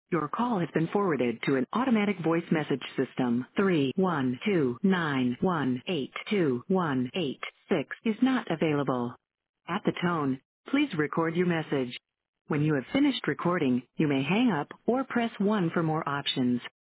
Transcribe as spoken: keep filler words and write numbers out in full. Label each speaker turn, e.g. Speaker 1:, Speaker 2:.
Speaker 1: Your call has been forwarded to an automatic voice message system. three one two nine one eight two one eight six is not available. At the tone, please record your message. When you have finished recording, you may hang up or press one for more options.